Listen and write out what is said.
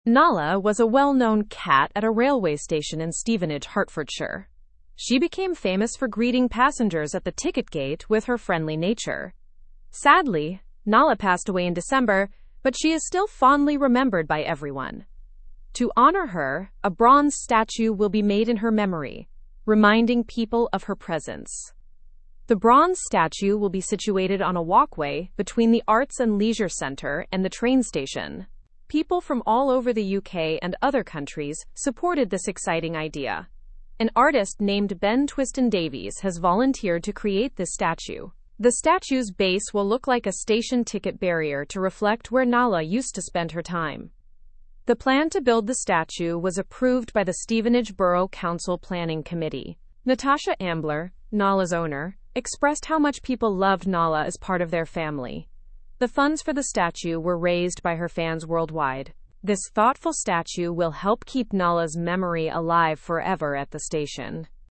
Nala was a well-known cat at a railway station in Stevenage, Hertfordshire. She became famous for greeting passengers at the ticket gate with her friendly nature. Sadly, Nala passed away in December, but she is still fondly remembered by everyone. To honor her, a bronze statue will be made in her memory, reminding people of her presence. The bronze statue will be situated on a walkway between the Arts and Leisure Centre and the train station. People from all over the UK and other countries supported this exciting idea. An artist named Ben Twiston Davies has volunteered to create this statue. The statue's base will look like a station ticket barrier to reflect where Nala used to spend her time. The plan to build the statue was approved by the Stevenage Borough Council Planning Committee. Natasha Ambler, Nala's owner, expressed how much people loved Nala as part of their family. The funds for the statue were raised by her fans worldwide. This thoughtful statue will help keep Nala's memory alive forever at the station.